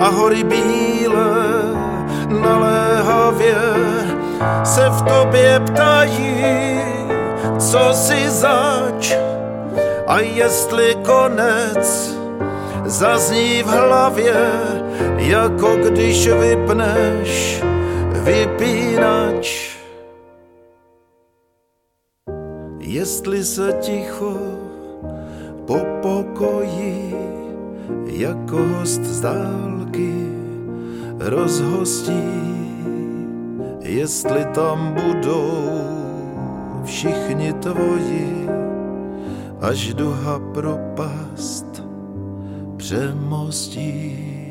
a hory bílé naléhavě se v tobě ptají, co si zač a jestli konec zazní v hlavě, jako když vypneš vypínač. Jestli se ticho po pokoji jako host z dálky rozhostí, jestli tam budou všichni tvoji, až duha propast přemostí.